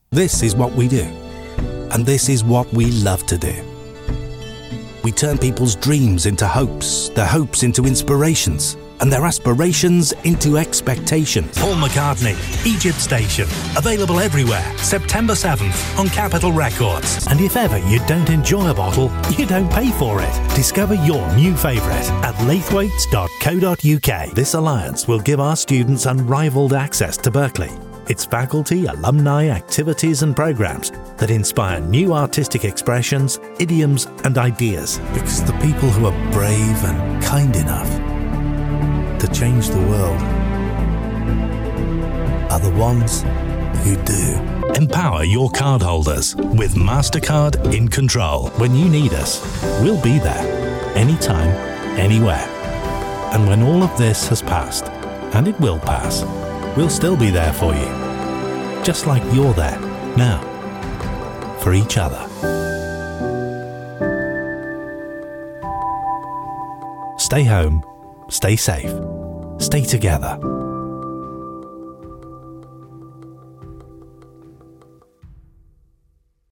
This is what we do, and this is what we love to do. We turn people's dreams into hopes, their hopes into inspirations, and their aspirations into expectations. Paul McCartney, Egypt Station. Available everywhere. September 7th on Capitol Records. And if ever you don't enjoy a bottle, you don't pay for it. Discover your new favourite at laithwaites.co.uk. This alliance will give our students unrivaled access to Berkeley, its faculty, alumni, activities and programmes that inspire new artistic expressions, idioms and ideas. Because the people who are brave and kind enough to change the world are the ones who do. Empower your cardholders with MasterCard in control. When you need us, we'll be there, anytime, anywhere. And when all of this has passed, and it will pass, we'll still be there for you. Just like you're there, now, for each other. Stay home, stay safe, stay together.